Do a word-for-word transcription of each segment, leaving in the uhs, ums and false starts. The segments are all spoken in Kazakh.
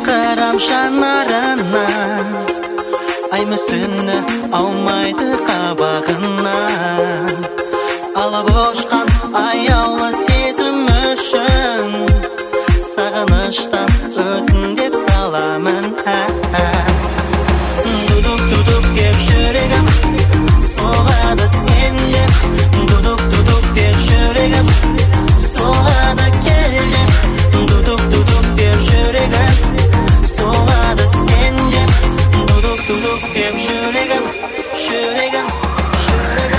Қарам жанарына, ай мүсіні алмайды қабағынан. Алып ұшқан аяулы сезім үшін, сағыныштан өзін деп саламын. Дудук-дудук деп жүрегім соғады сен деп, дудук-дудук деп жүрегім соғады кел деп, дудук-дудук деп жүрегім соғады сен деп, дудук-дудук деп жүрегім, жүрегім, жүрегім.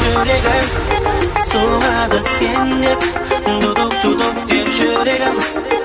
Жүрегім соғады сен деп, дудук-дудук деп жүрегім